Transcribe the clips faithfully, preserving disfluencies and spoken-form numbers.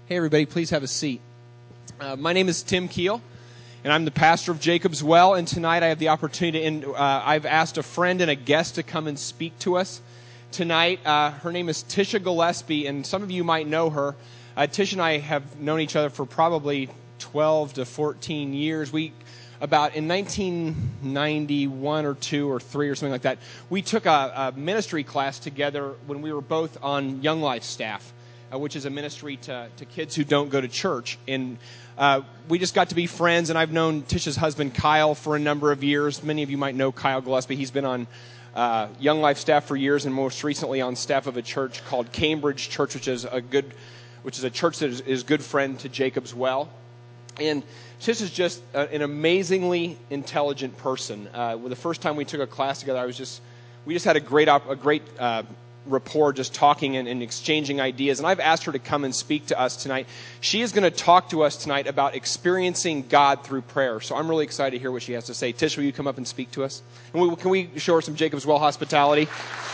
Hey, everybody, please have a seat. Uh, my name is Tim Keel, and I'm the pastor of Jacob's Well, and tonight I have the opportunity, and uh, I've asked a friend and a guest to come and speak to us tonight. Uh, her name is Tisha Gillespie, and some of you might know her. Uh, Tisha and I have known each other for probably twelve to fourteen years. We, about in nineteen ninety-one or two or three or something like that, we took a, a ministry class together when we were both on Young Life staff. Uh, which is a ministry to, to kids who don't go to church. And uh, we just got to be friends, and I've known Tisha's husband, Kyle, for a number of years. Many of you might know Kyle Gillespie. He's been on uh, Young Life staff for years, and most recently on staff of a church called Cambridge Church, which is a good, which is a church that is, is good friend to Jacob's Well. And Tisha's just a, an amazingly intelligent person. Uh, well, the first time we took a class together, I was just, we just had a great, op- a great. Uh, rapport, just talking and, and exchanging ideas. And I've asked her to come and speak to us tonight. She is going to talk to us tonight about experiencing God through prayer. So I'm really excited to hear what she has to say. Tish, will you come up and speak to us? And we, can we show her some Jacob's Well hospitality?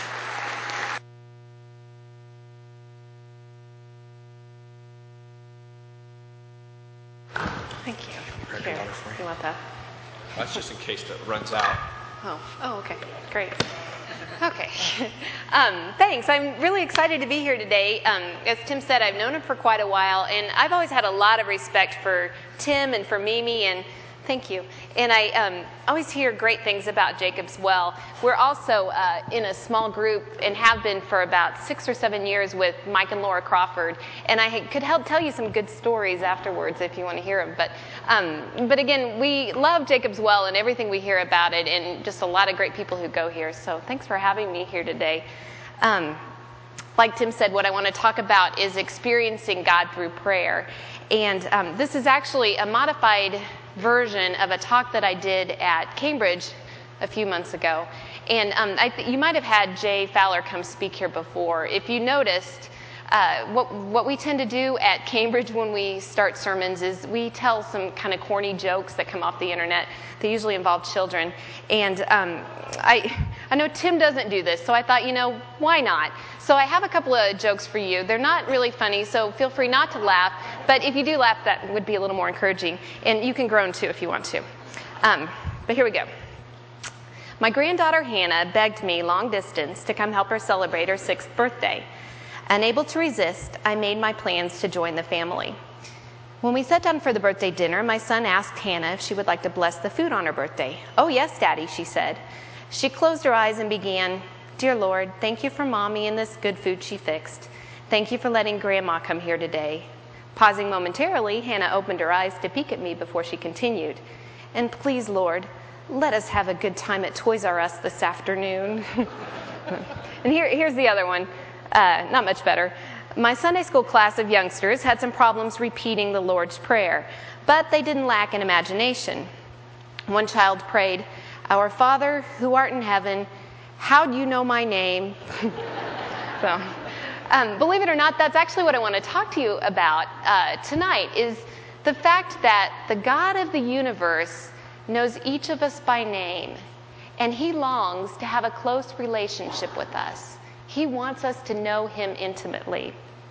Thank you. Here, you want that? That's just in case that runs out. Oh, oh, okay, great. Okay, um, thanks. I'm really excited to be here today. Um, as Tim said, I've known him for quite a while, and I've always had a lot of respect for Tim and for Mimi, and thank you. And I um, always hear great things about Jacob's Well. We're also uh, in a small group and have been for about six or seven years with Mike and Laura Crawford, and I could help tell you some good stories afterwards if you want to hear them. But um, but again, we love Jacob's Well and everything we hear about it, and just a lot of great people who go here. So thanks for having me here today. Um, like Tim said, what I want to talk about is experiencing God through prayer. And um, this is actually a modified version of a talk that I did at Cambridge a few months ago. And um, I th- you might have had Jay Fowler come speak here before. If you noticed, uh, what, what we tend to do at Cambridge when we start sermons is we tell some kind of corny jokes that come off the internet. They usually involve children. And um, I, I know Tim doesn't do this, so I thought, you know, why not? So I have a couple of jokes for you. They're not really funny, so feel free not to laugh. But if you do laugh, that would be a little more encouraging. And you can groan, too, if you want to. Um, but here we go. My granddaughter, Hannah, begged me long distance to come help her celebrate her sixth birthday. Unable to resist, I made my plans to join the family. When we sat down for the birthday dinner, my son asked Hannah if she would like to bless the food on her birthday. "Oh, yes, Daddy," she said. She closed her eyes and began, "Dear Lord, thank you for Mommy and this good food she fixed. Thank you for letting Grandma come here today." Pausing momentarily, Hannah opened her eyes to peek at me before she continued. "And please, Lord, let us have a good time at Toys R Us this afternoon." And here, here's the other one. Uh, not much better. My Sunday school class of youngsters had some problems repeating the Lord's Prayer, but they didn't lack in imagination. One child prayed, "Our Father, who art in heaven, how do you know my name?" So, um, believe it or not, that's actually what I want to talk to you about uh, tonight, is the fact that the God of the universe knows each of us by name, and he longs to have a close relationship with us. He wants us to know him intimately.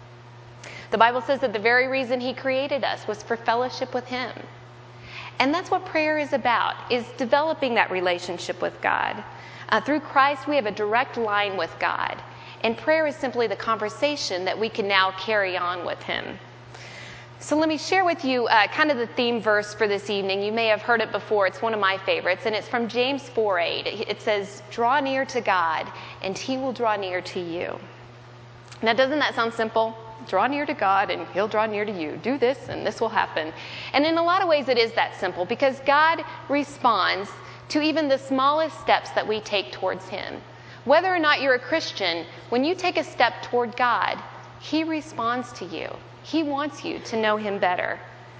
The Bible says that the very reason he created us was for fellowship with him. And that's what prayer is about, is developing that relationship with God. Uh, through Christ, we have a direct line with God. And prayer is simply the conversation that we can now carry on with him. So let me share with you uh, kind of the theme verse for this evening. You may have heard it before. It's one of my favorites, and it's from James four eight. It says, "Draw near to God, and he will draw near to you." Now, doesn't that sound simple? Draw near to God, and he'll draw near to you. Do this, and this will happen. And in a lot of ways, it is that simple, because God responds to even the smallest steps that we take towards him. Whether or not you're a Christian, when you take a step toward God, he responds to you. He wants you to know him better.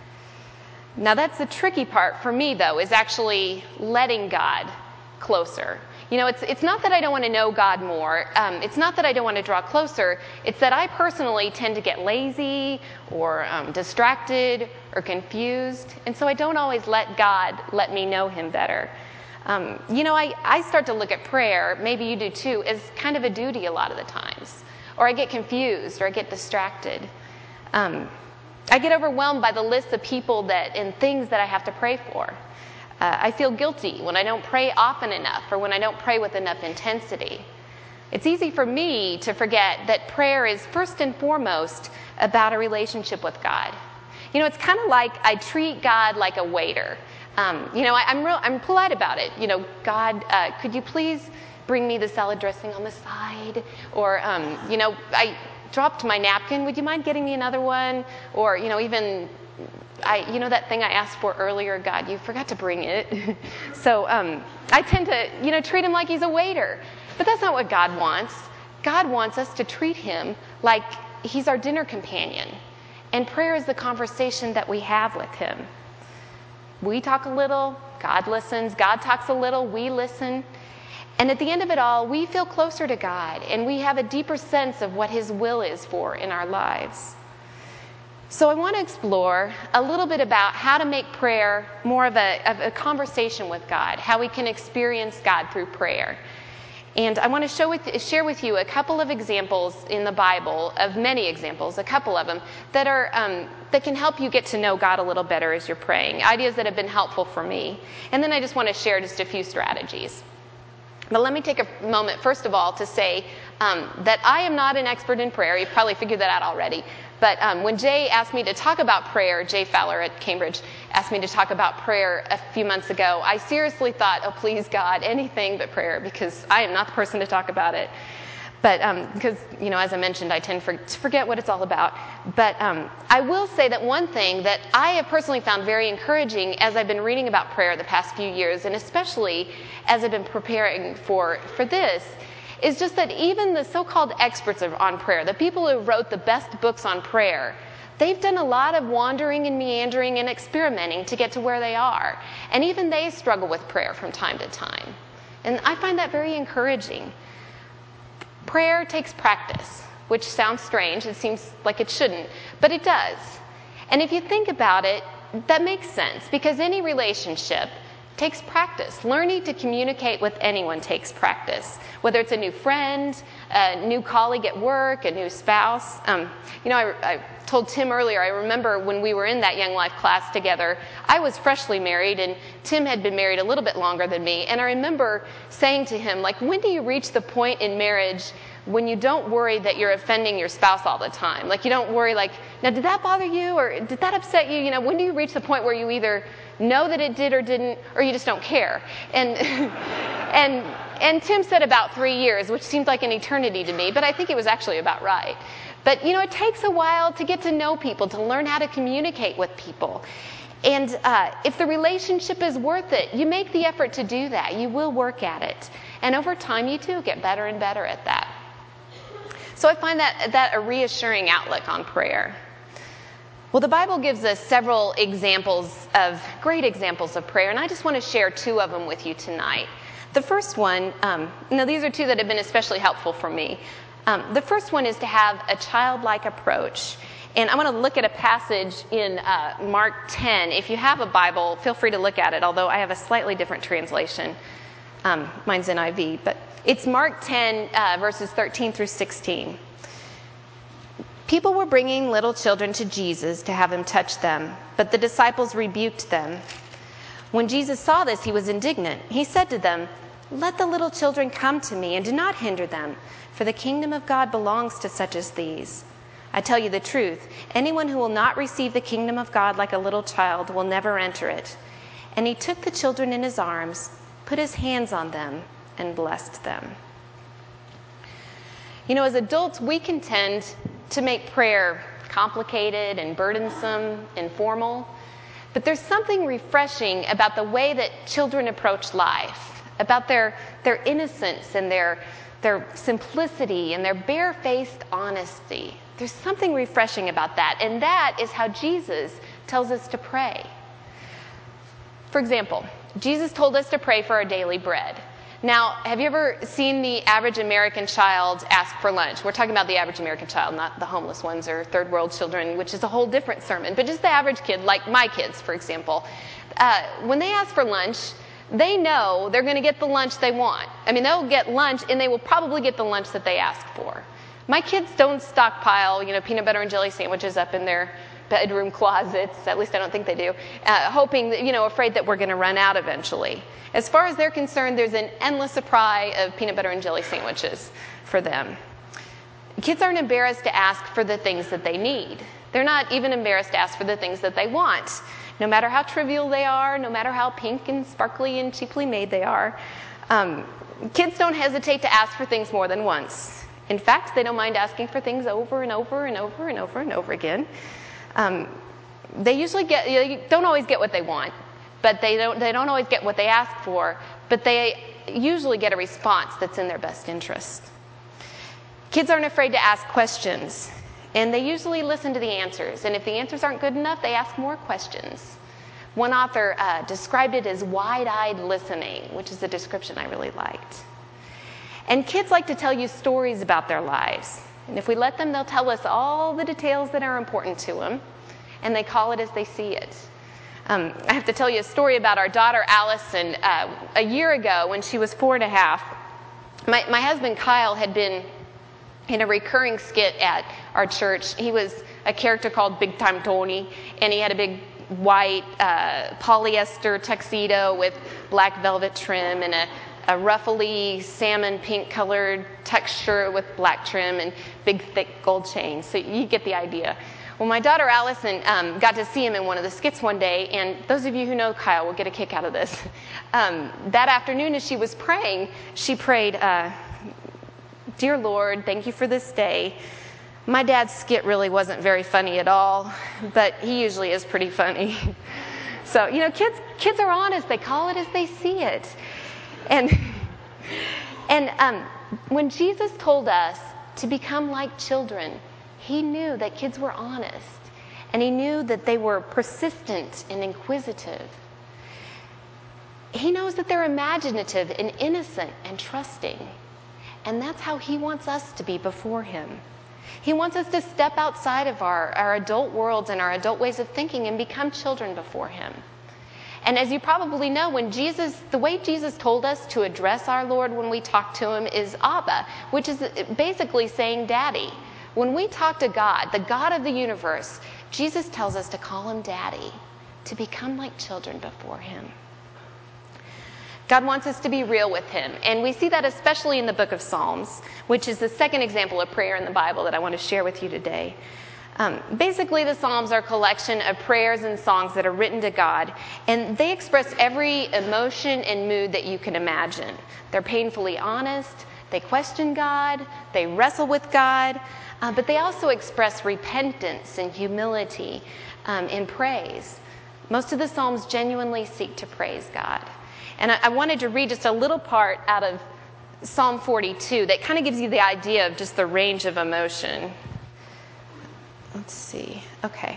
Now, that's the tricky part for me, though, is actually letting God closer. You know, it's it's not that I don't want to know God more. Um, it's not that I don't want to draw closer. It's that I personally tend to get lazy or um, distracted or confused. And so I don't always let God let me know him better. Um, you know, I, I start to look at prayer, maybe you do too, as kind of a duty a lot of the times. Or I get confused or I get distracted. Um, I get overwhelmed by the list of people that and things that I have to pray for. Uh, I feel guilty when I don't pray often enough or when I don't pray with enough intensity. It's easy for me to forget that prayer is first and foremost about a relationship with God. You know, it's kind of like I treat God like a waiter. Um, you know, I, I'm real, I'm polite about it. You know, God, uh, could you please bring me the salad dressing on the side? Or, um, you know, I dropped my napkin. Would you mind getting me another one? Or, you know, even, I, you know, that thing I asked for earlier, God, you forgot to bring it. so um, I tend to, you know, treat him like he's a waiter. But that's not what God wants. God wants us to treat him like he's our dinner companion. And prayer is the conversation that we have with him. We talk a little, God listens. God talks a little, we listen. And at the end of it all, we feel closer to God, and we have a deeper sense of what his will is for in our lives. So I want to explore a little bit about how to make prayer more of a, of a conversation with God, how we can experience God through prayer. And I want to show with, share with you a couple of examples in the Bible, of many examples, a couple of them, that are um, that can help you get to know God a little better as you're praying, ideas that have been helpful for me. And then I just want to share just a few strategies. But let me take a moment, first of all, to say um, that I am not an expert in prayer. You've probably figured that out already. But um, when Jay asked me to talk about prayer, Jay Fowler at Cambridge asked me to talk about prayer a few months ago, I seriously thought, oh, please, God, anything but prayer, because I am not the person to talk about it. But um, because, you know, as I mentioned, I tend for, to forget what it's all about. But um, I will say that one thing that I have personally found very encouraging as I've been reading about prayer the past few years, and especially as I've been preparing for, for this, is just that even the so-called experts on prayer, the people who wrote the best books on prayer, they've done a lot of wandering and meandering and experimenting to get to where they are. And even they struggle with prayer from time to time. And I find that very encouraging. Prayer takes practice, which sounds strange. It seems like it shouldn't, but it does. And if you think about it, that makes sense, because any relationship takes practice. Learning to communicate with anyone takes practice, whether it's a new friend, a new colleague at work, a new spouse. Um, you know, I, I told Tim earlier, I remember when we were in that Young Life class together, I was freshly married, and Tim had been married a little bit longer than me. And I remember saying to him, like, when do you reach the point in marriage when you don't worry that you're offending your spouse all the time? Like, you don't worry, like, now, did that bother you, or did that upset you? You know, when do you reach the point where you either know that it did or didn't, or you just don't care? And and and Tim said about three years, which seemed like an eternity to me, but I think it was actually about right. But, you know, it takes a while to get to know people, to learn how to communicate with people. And uh, if the relationship is worth it, you make the effort to do that. You will work at it. And over time, you too get better and better at that. So I find that, that a reassuring outlook on prayer. Well, the Bible gives us several examples of, great examples of prayer, and I just want to share two of them with you tonight. The first one, um, now these are two that have been especially helpful for me. Um, the first one is to have a childlike approach. And I want to look at a passage in uh, Mark ten. If you have a Bible, feel free to look at it, although I have a slightly different translation. Um, mine's N I V, but it's Mark ten, uh, verses thirteen through sixteen. People were bringing little children to Jesus to have him touch them, but the disciples rebuked them. When Jesus saw this, he was indignant. He said to them, "Let the little children come to me, and do not hinder them, for the kingdom of God belongs to such as these. I tell you the truth, anyone who will not receive the kingdom of God like a little child will never enter it." And he took the children in his arms, put his hands on them, and blessed them. You know, as adults, we can tend to make prayer complicated and burdensome and formal, but there's something refreshing about the way that children approach life, about their, their innocence and their, their simplicity and their barefaced honesty. There's something refreshing about that, and that is how Jesus tells us to pray. For example, Jesus told us to pray for our daily bread. Now, have you ever seen the average American child ask for lunch? We're talking about the average American child, not the homeless ones or third world children, which is a whole different sermon. But just the average kid, like my kids, for example. Uh, when they ask for lunch, they know they're going to get the lunch they want. I mean, they'll get lunch, and they will probably get the lunch that they ask for. My kids don't stockpile, you know, peanut butter and jelly sandwiches up in their bedroom closets. At least I don't think they do. Uh, hoping that, you know, afraid that we're going to run out eventually. As far as they're concerned, there's an endless supply of peanut butter and jelly sandwiches for them. Kids aren't embarrassed to ask for the things that they need. They're not even embarrassed to ask for the things that they want. No matter how trivial they are, no matter how pink and sparkly and cheaply made they are, um, kids don't hesitate to ask for things more than once. In fact, they don't mind asking for things over and over and over and over and over again. Um, they usually get, they don't always get what they want, but they don't, they don't always get what they ask for, but they usually get a response that's in their best interest. Kids aren't afraid to ask questions, and they usually listen to the answers. And if the answers aren't good enough, they ask more questions. One author uh, described it as wide-eyed listening, which is a description I really liked. And kids like to tell you stories about their lives. And if we let them, they'll tell us all the details that are important to them, and they call it as they see it. Um, I have to tell you a story about our daughter, Allison. Uh, a year ago, when she was four and a half, my, my husband, Kyle, had been in a recurring skit at our church. He was a character called Big Time Tony, and he had a big white uh, polyester tuxedo with black velvet trim and a, a ruffly salmon pink colored tuck shirt with black trim and big thick gold chains. So you get the idea. Well, my daughter Allison um, got to see him in one of the skits one day, and those of you who know Kyle will get a kick out of this. Um, that afternoon as she was praying, she prayed, uh, Dear Lord, thank you for this day. My dad's skit really wasn't very funny at all, but he usually is pretty funny. So, you know, kids kids are honest. They call it as they see it. And, and um, when Jesus told us to become like children, he knew that kids were honest, and he knew that they were persistent and inquisitive. He knows that they're imaginative and innocent and trusting. And that's how he wants us to be before him. He wants us to step outside of our, our adult worlds and our adult ways of thinking and become children before him. And as you probably know, when Jesus, the way Jesus told us to address our Lord when we talk to him is Abba, which is basically saying Daddy. When we talk to God, the God of the universe, Jesus tells us to call him Daddy, to become like children before him. God wants us to be real with him, and we see that especially in the book of Psalms, which is the second example of prayer in the Bible that I want to share with you today. Um, basically, the Psalms are a collection of prayers and songs that are written to God, and they express every emotion and mood that you can imagine. They're painfully honest, they question God, they wrestle with God, uh, but they also express repentance and humility um, and praise. Most of the Psalms genuinely seek to praise God. And I wanted to read just a little part out of Psalm forty-two that kind of gives you the idea of just the range of emotion. Let's see. Okay.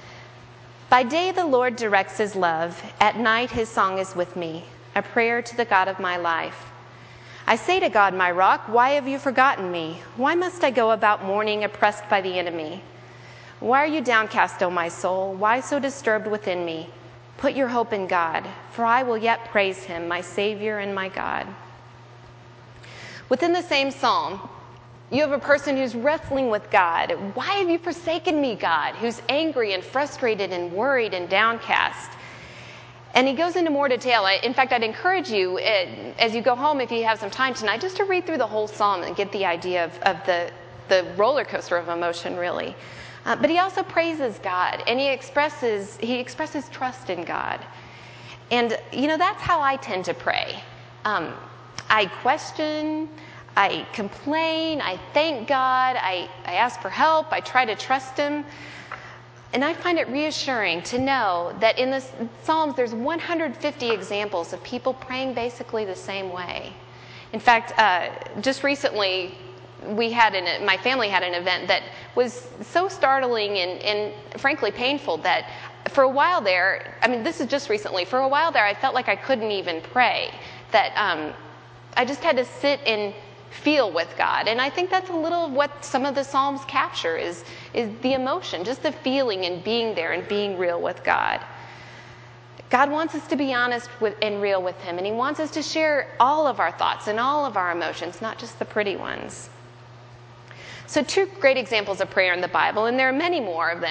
By day the Lord directs his love. At night his song is with me, a prayer to the God of my life. I say to God, my rock, why have you forgotten me? Why must I go about mourning, oppressed by the enemy? Why are you downcast, O my soul? Why so disturbed within me? Put your hope in God, for I will yet praise him, my Savior and my God. Within the same psalm, you have a person who's wrestling with God. Why have you forsaken me, God? Who's angry and frustrated and worried and downcast. And he goes into more detail. In fact, I'd encourage you, as you go home, if you have some time tonight, just to read through the whole psalm and get the idea of, of the, the roller coaster of emotion, really. Uh, but he also praises God, and he expresses he expresses trust in God. And, you know, that's how I tend to pray. Um, I question, I complain, I thank God, I, I ask for help, I try to trust him. And I find it reassuring to know that in the Psalms there's one hundred fifty examples of people praying basically the same way. In fact, uh, just recently, we had an, my family had an event that was so startling and, and frankly painful that for a while there, I mean, this is just recently, for a while there I felt like I couldn't even pray, that um, I just had to sit and feel with God. And I think that's a little of what some of the Psalms capture is, is the emotion, just the feeling and being there and being real with God. God wants us to be honest with, and real with him, and he wants us to share all of our thoughts and all of our emotions, not just the pretty ones. So two great examples of prayer in the Bible, and there are many more of them,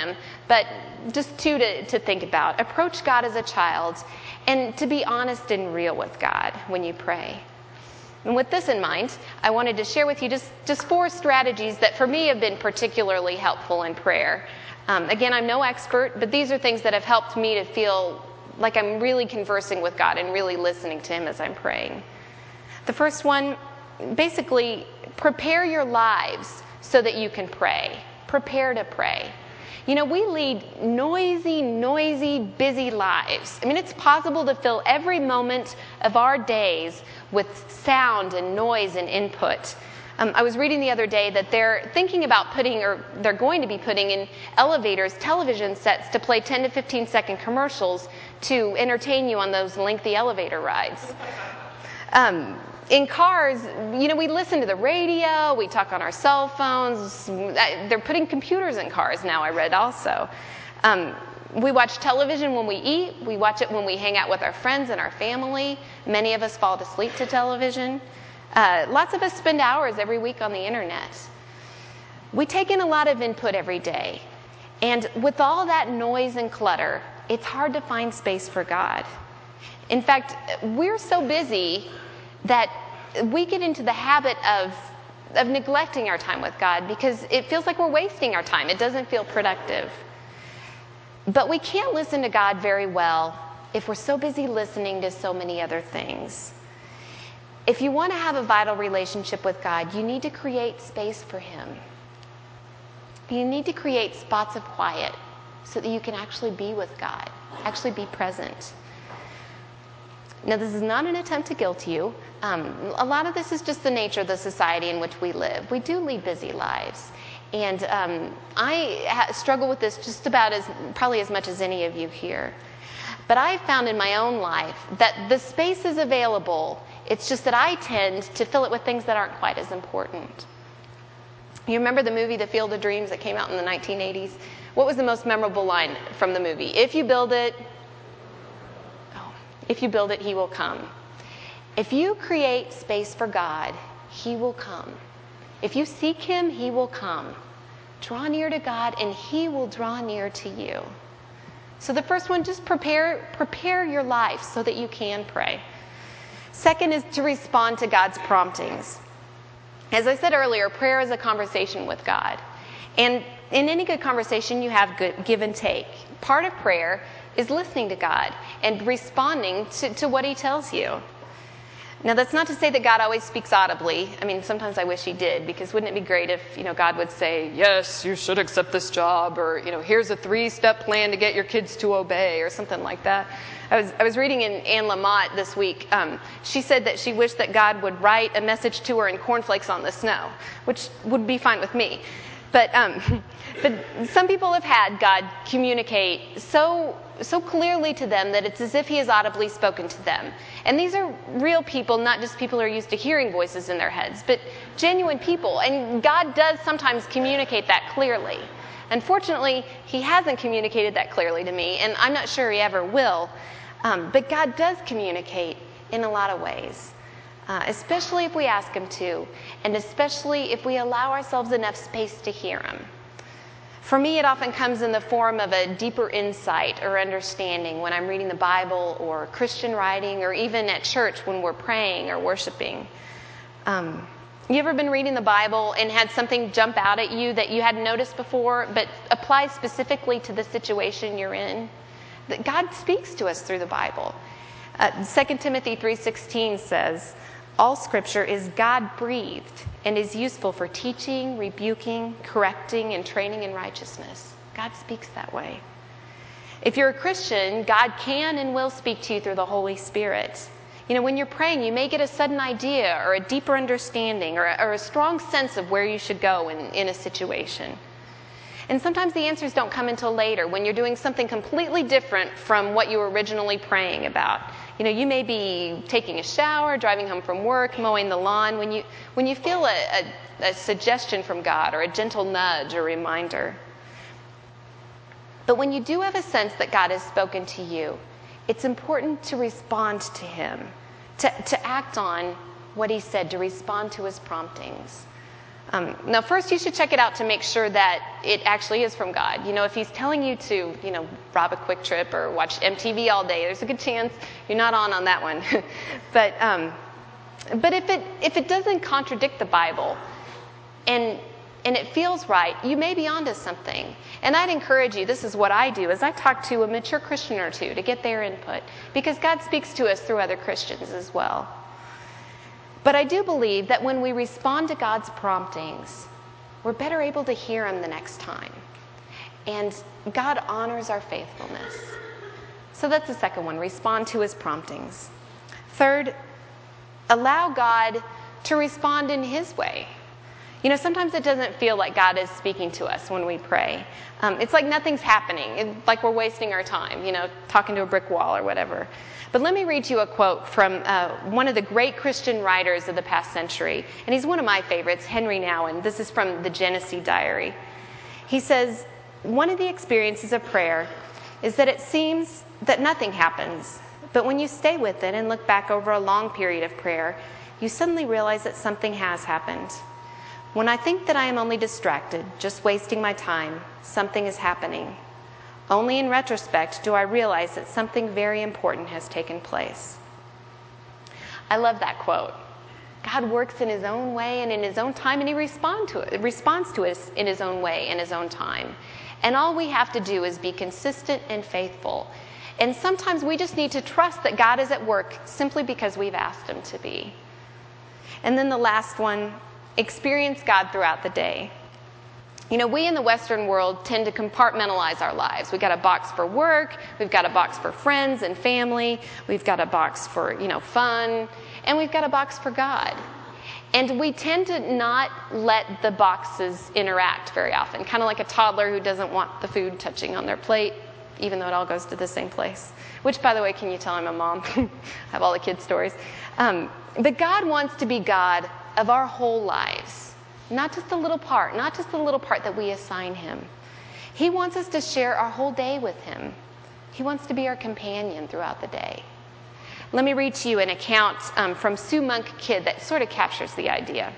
but just two to, to think about. Approach God as a child, and to be honest and real with God when you pray. And with this in mind, I wanted to share with you just, just four strategies that for me have been particularly helpful in prayer. Um, again, I'm no expert, but these are things that have helped me to feel like I'm really conversing with God and really listening to Him as I'm praying. The first one, basically, prepare your lives so that you can pray. Prepare to pray. You know, we lead noisy, noisy, busy lives. I mean, it's possible to fill every moment of our days with sound and noise and input. Um, I was reading the other day that they're thinking about putting, or they're going to be putting in elevators, television sets to play ten to fifteen second commercials to entertain you on those lengthy elevator rides. Um, in cars, you know, we listen to the radio, we talk on our cell phones. They're putting computers in cars now, I read also. Um, we watch television when we eat. We watch it when we hang out with our friends and our family. Many of us fall asleep to television. Uh, lots of us spend hours every week on the internet. We take in a lot of input every day. And with all that noise and clutter, it's hard to find space for God. In fact, we're so busy that we get into the habit of, of neglecting our time with God because it feels like we're wasting our time. It doesn't feel productive. But we can't listen to God very well if we're so busy listening to so many other things. If you want to have a vital relationship with God, you need to create space for Him. You need to create spots of quiet so that you can actually be with God, actually be present. Now, this is not an attempt to guilt you. Um, a lot of this is just the nature of the society in which we live. We do lead busy lives. And um, I ha- struggle with this just about as, probably as much as any of you here. But I've found in my own life that the space is available. It's just that I tend to fill it with things that aren't quite as important. You remember the movie The Field of Dreams that came out in the nineteen eighties? What was the most memorable line from the movie? If you build it, oh, if you build it, He will come. If you create space for God, He will come. If you seek Him, He will come. Draw near to God, and He will draw near to you. So the first one, just prepare, prepare your life so that you can pray. Second is to respond to God's promptings. As I said earlier, prayer is a conversation with God. And in any good conversation, you have good give and take. Part of prayer is listening to God and responding to, to what He tells you. Now, that's not to say that God always speaks audibly. I mean, sometimes I wish He did, because wouldn't it be great if, you know, God would say, yes, you should accept this job, or, you know, here's a three-step plan to get your kids to obey, or something like that. I was I was reading in Anne Lamott this week. Um, she said that she wished that God would write a message to her in cornflakes on the snow, which would be fine with me. But um, but some people have had God communicate so so clearly to them that it's as if He has audibly spoken to them. And these are real people, not just people who are used to hearing voices in their heads, but genuine people. And God does sometimes communicate that clearly. Unfortunately, He hasn't communicated that clearly to me, and I'm not sure He ever will. Um, but God does communicate in a lot of ways. Uh, especially if we ask Him to, and especially if we allow ourselves enough space to hear Him. For me, it often comes in the form of a deeper insight or understanding when I'm reading the Bible or Christian writing, or even at church when we're praying or worshiping. Um, you ever been reading the Bible and had something jump out at you that you hadn't noticed before, but applies specifically to the situation you're in? That God speaks to us through the Bible. Uh, Second Timothy three sixteen says, all Scripture is God-breathed and is useful for teaching, rebuking, correcting, and training in righteousness. God speaks that way. If you're a Christian, God can and will speak to you through the Holy Spirit. You know, when you're praying, you may get a sudden idea or a deeper understanding or a, or a strong sense of where you should go in, in a situation. And sometimes the answers don't come until later, when you're doing something completely different from what you were originally praying about. You know, you may be taking a shower, driving home from work, mowing the lawn, when you when you feel a, a, a suggestion from God or a gentle nudge or reminder. But when you do have a sense that God has spoken to you, it's important to respond to Him, to, to act on what He said, to respond to His promptings. Um, now, first, you should check it out to make sure that it actually is from God. You know, if he's telling you to, you know, rob a Quick Trip or watch M T V all day, there's a good chance you're not on on that one. but um, but if it if it doesn't contradict the Bible, and and it feels right, you may be onto something. And I'd encourage you, this is what I do, is I talk to a mature Christian or two to get their input, because God speaks to us through other Christians as well. But I do believe that when we respond to God's promptings, we're better able to hear him the next time. And God honors our faithfulness. So that's the second one, respond to his promptings. Third, allow God to respond in his way. You know, sometimes it doesn't feel like God is speaking to us when we pray. Um, it's like nothing's happening. It's like we're wasting our time, you know, talking to a brick wall or whatever. But let me read you a quote from uh, one of the great Christian writers of the past century. And he's one of my favorites, Henry Nouwen. This is from the Genesee Diary. He says, one of the experiences of prayer is that it seems that nothing happens. But when you stay with it and look back over a long period of prayer, you suddenly realize that something has happened. When I think that I am only distracted, just wasting my time, something is happening. Only in retrospect do I realize that something very important has taken place. I love that quote. God works in his own way and in his own time, and he respond to it, responds to us in his own way, in his own time. And all we have to do is be consistent and faithful. And sometimes we just need to trust that God is at work simply because we've asked him to be. And then the last one, experience God throughout the day. You know, we in the Western world tend to compartmentalize our lives. We've got a box for work, we've got a box for friends and family, we've got a box for, you know, fun, and we've got a box for God. And we tend to not let the boxes interact very often, kind of like a toddler who doesn't want the food touching on their plate, even though it all goes to the same place. Which, by the way, can you tell I'm a mom? I have all the kids' stories. Um, but God wants to be God of our whole lives. Not just the little part, not just the little part that we assign him. He wants us to share our whole day with him. He wants to be our companion throughout the day. Let me read to you an account um, from Sue Monk Kidd that sort of captures the idea.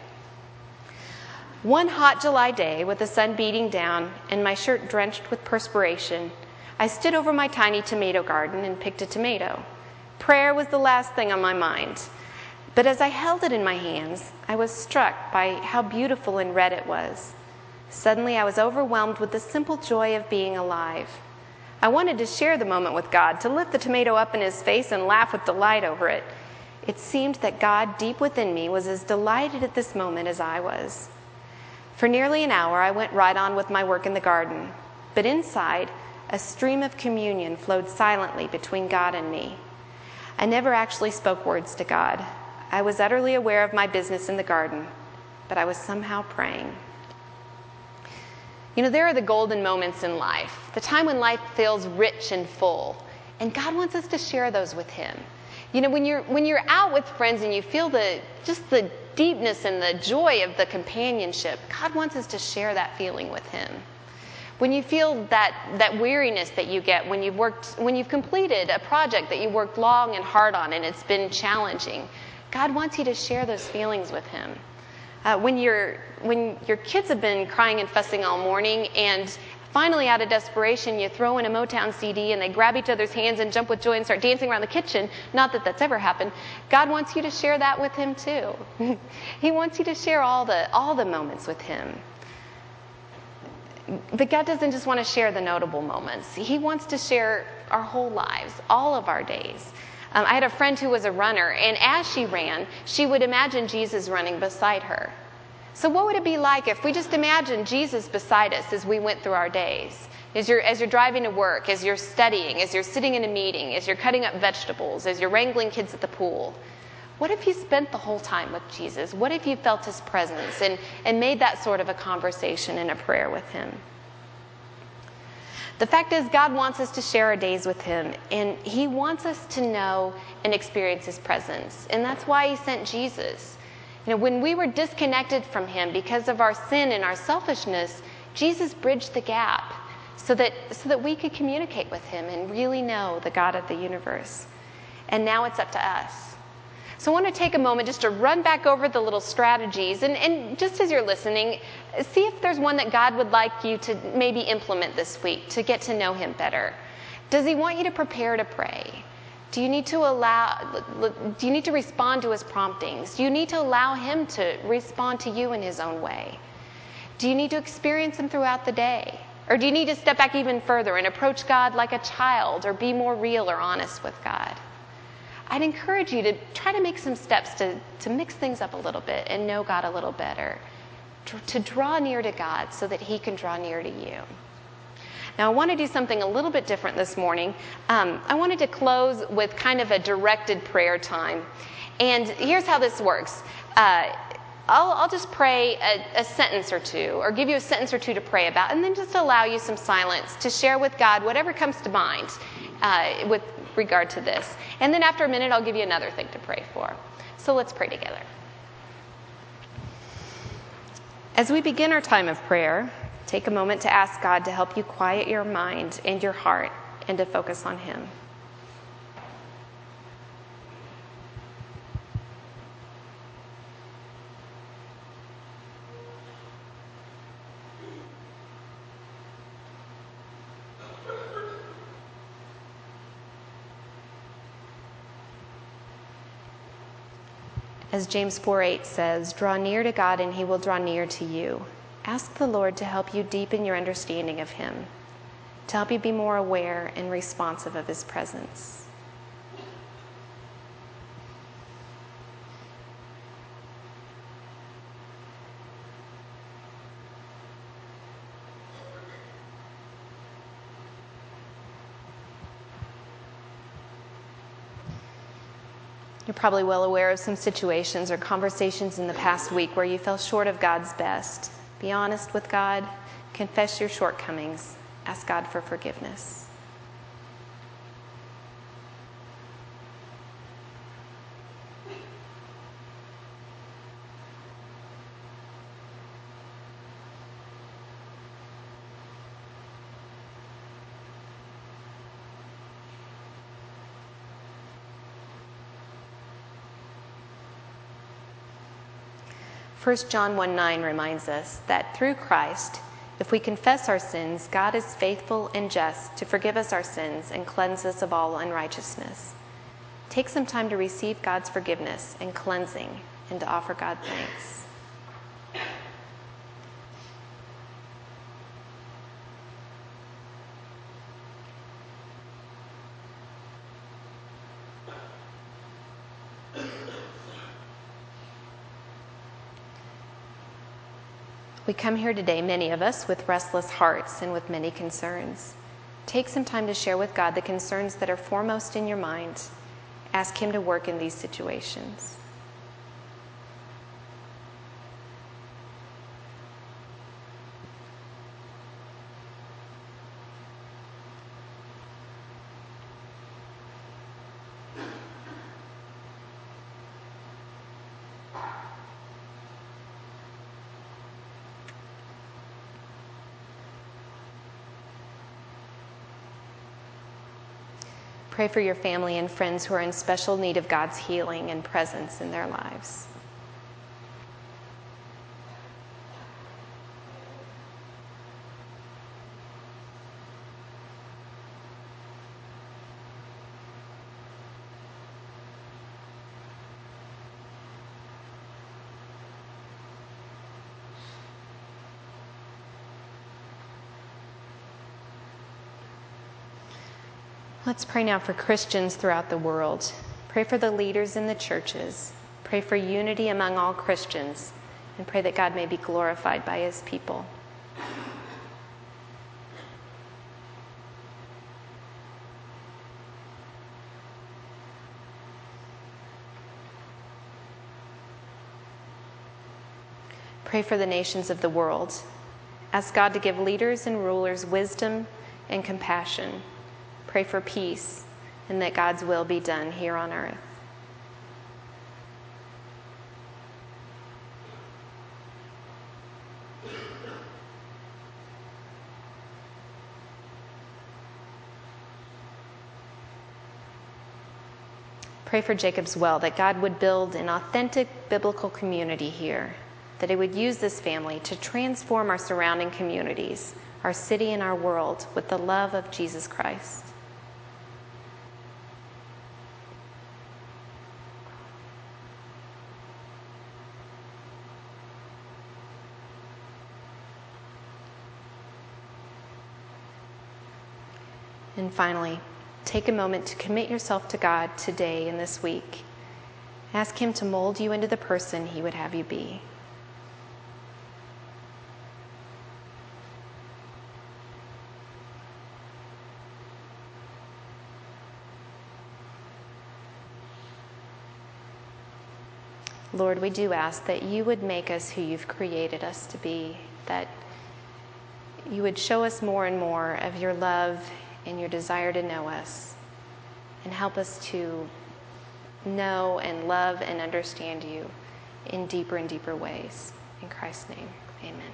One hot July day, with the sun beating down and my shirt drenched with perspiration, I stood over my tiny tomato garden and picked a tomato. Prayer was the last thing on my mind. But as I held it in my hands, I was struck by how beautiful and red it was. Suddenly, I was overwhelmed with the simple joy of being alive. I wanted to share the moment with God, to lift the tomato up in his face and laugh with delight over it. It seemed that God, deep within me, was as delighted at this moment as I was. For nearly an hour, I went right on with my work in the garden. But inside, a stream of communion flowed silently between God and me. I never actually spoke words to God. I was utterly aware of my business in the garden, but I was somehow praying. You know, there are the golden moments in life, the time when life feels rich and full, and God wants us to share those with him. You know, when you're when you're out with friends and you feel the just the deepness and the joy of the companionship, God wants us to share that feeling with him. When you feel that, that weariness that you get when you've worked when you've completed a project that you worked long and hard on and it's been challenging, God wants you to share those feelings with him. Uh, when, you're, when your kids have been crying and fussing all morning and finally out of desperation you throw in a Motown C D and they grab each other's hands and jump with joy and start dancing around the kitchen, not that that's ever happened, God wants you to share that with him too. He wants you to share all the, all the moments with him. But God doesn't just want to share the notable moments. He wants to share our whole lives, all of our days. Um, I had a friend who was a runner, and as she ran, she would imagine Jesus running beside her. So what would it be like if we just imagined Jesus beside us as we went through our days? As you're, as you're driving to work, as you're studying, as you're sitting in a meeting, as you're cutting up vegetables, as you're wrangling kids at the pool. What if you spent the whole time with Jesus? What if you felt his presence and, and made that sort of a conversation and a prayer with him? The fact is, God wants us to share our days with him, and he wants us to know and experience his presence. And that's why he sent Jesus. You know, when we were disconnected from him because of our sin and our selfishness, Jesus bridged the gap so that, so that we could communicate with him and really know the God of the universe. And now it's up to us. So I want to take a moment just to run back over the little strategies, and, and just as you're listening, see if there's one that God would like you to maybe implement this week to get to know him better. Does he want you to prepare to pray? Do you need to allow, do you need to respond to his promptings? Do you need to allow him to respond to you in his own way? Do you need to experience him throughout the day? Or do you need to step back even further and approach God like a child, or be more real or honest with God? I'd encourage you to try to make some steps to, to mix things up a little bit and know God a little better, to, to draw near to God so that he can draw near to you. Now, I want to do something a little bit different this morning. Um, I wanted to close with kind of a directed prayer time. And here's how this works. Uh, I'll, I'll just pray a, a sentence or two, or give you a sentence or two to pray about, and then just allow you some silence to share with God whatever comes to mind uh, with regard to this. And then after a minute, I'll give you another thing to pray for. So let's pray together. As we begin our time of prayer, take a moment to ask God to help you quiet your mind and your heart and to focus on him. As James four eight says, draw near to God and he will draw near to you. Ask the Lord to help you deepen your understanding of him, to help you be more aware and responsive of his presence. You're probably well aware of some situations or conversations in the past week where you fell short of God's best. Be honest with God. Confess your shortcomings. Ask God for forgiveness. First John one nine reminds us that through Christ, if we confess our sins, God is faithful and just to forgive us our sins and cleanse us of all unrighteousness. Take some time to receive God's forgiveness and cleansing and to offer God thanks. We come here today, many of us, with restless hearts and with many concerns. Take some time to share with God the concerns that are foremost in your mind. Ask him to work in these situations. Pray for your family and friends who are in special need of God's healing and presence in their lives. Let's pray now for Christians throughout the world. Pray for the leaders in the churches. Pray for unity among all Christians, and pray that God may be glorified by his people. Pray for the nations of the world. Ask God to give leaders and rulers wisdom and compassion. Pray for peace and that God's will be done here on earth. Pray for Jacob's Well, that God would build an authentic biblical community here, that He would use this family to transform our surrounding communities, our city and our world with the love of Jesus Christ. And finally, take a moment to commit yourself to God today and this week. Ask Him to mold you into the person He would have you be. Lord, we do ask that you would make us who you've created us to be, that you would show us more and more of your love and your desire to know us, and help us to know and love and understand you in deeper and deeper ways. In Christ's name, amen.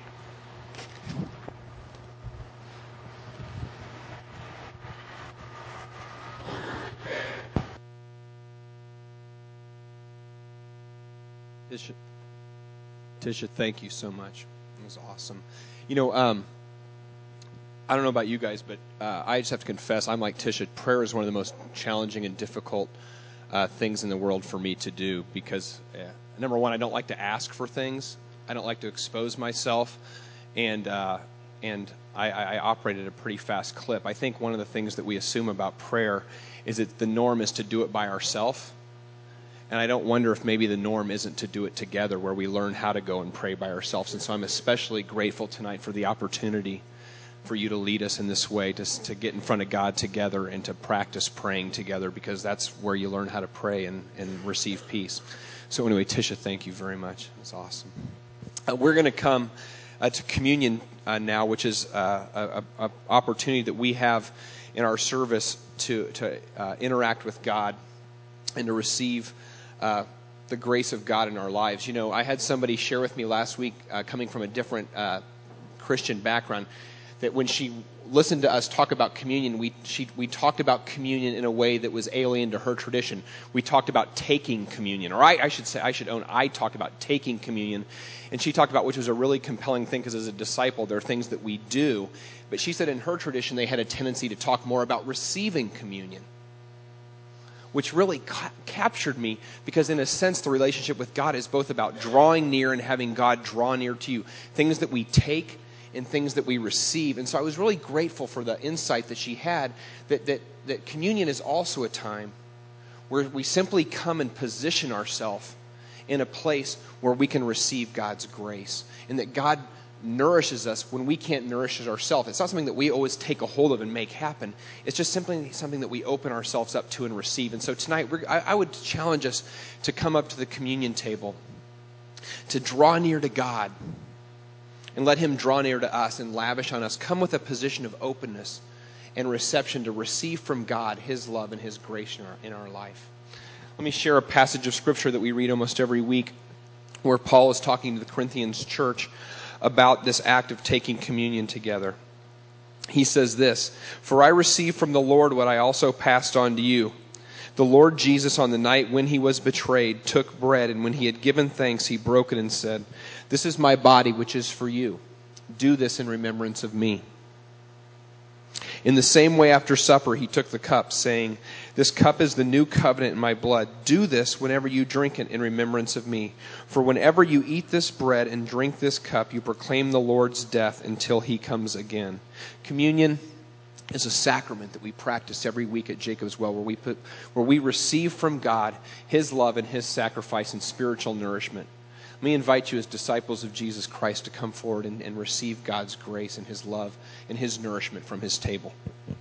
Tisha, Tisha, thank you so much. It was awesome. You know, um, I don't know about you guys, but uh, I just have to confess, I'm like Tisha. Prayer is one of the most challenging and difficult uh, things in the world for me to do because, uh, number one, I don't like to ask for things. I don't like to expose myself, and uh, and I, I operate at a pretty fast clip. I think one of the things that we assume about prayer is that the norm is to do it by ourselves, and I don't wonder if maybe the norm isn't to do it together, where we learn how to go and pray by ourselves. And so I'm especially grateful tonight for the opportunity for you to lead us in this way, to, to get in front of God together and to practice praying together, because that's where you learn how to pray and, and receive peace. So anyway, Tisha, thank you very much. It's awesome. Uh, we're going to come uh, to communion uh, now, which is uh, a, a, a opportunity that we have in our service to, to uh, interact with God and to receive uh, the grace of God in our lives. You know, I had somebody share with me last week, uh, coming from a different uh, Christian background, that when she listened to us talk about communion, we she, we talked about communion in a way that was alien to her tradition. We talked about taking communion, or I, I should say, I should own, I talked about taking communion, and she talked about, which was a really compelling thing, because as a disciple, there are things that we do, but she said in her tradition they had a tendency to talk more about receiving communion, which really ca- captured me, because in a sense the relationship with God is both about drawing near and having God draw near to you, things that we take and things that we receive. And so I was really grateful for the insight that she had, that, that, that communion is also a time where we simply come and position ourselves in a place where we can receive God's grace, and that God nourishes us when we can't nourish ourselves. It's not something that we always take a hold of and make happen. It's just simply something that we open ourselves up to and receive. And so tonight, we're, I, I would challenge us to come up to the communion table, to draw near to God, and let Him draw near to us and lavish on us. Come with a position of openness and reception to receive from God His love and His grace in our, in our life. Let me share a passage of Scripture that we read almost every week, where Paul is talking to the Corinthians church about this act of taking communion together. He says this, "For I received from the Lord what I also passed on to you. The Lord Jesus, on the night when He was betrayed, took bread, and when He had given thanks, He broke it and said, 'This is my body, which is for you. Do this in remembrance of me.' In the same way, after supper, He took the cup, saying, 'This cup is the new covenant in my blood. Do this whenever you drink it in remembrance of me. For whenever you eat this bread and drink this cup, you proclaim the Lord's death until He comes again.'" Communion is a sacrament that we practice every week at Jacob's Well, where we put, where we receive from God His love and His sacrifice and spiritual nourishment. Let me invite you as disciples of Jesus Christ to come forward and, and receive God's grace and His love and His nourishment from His table.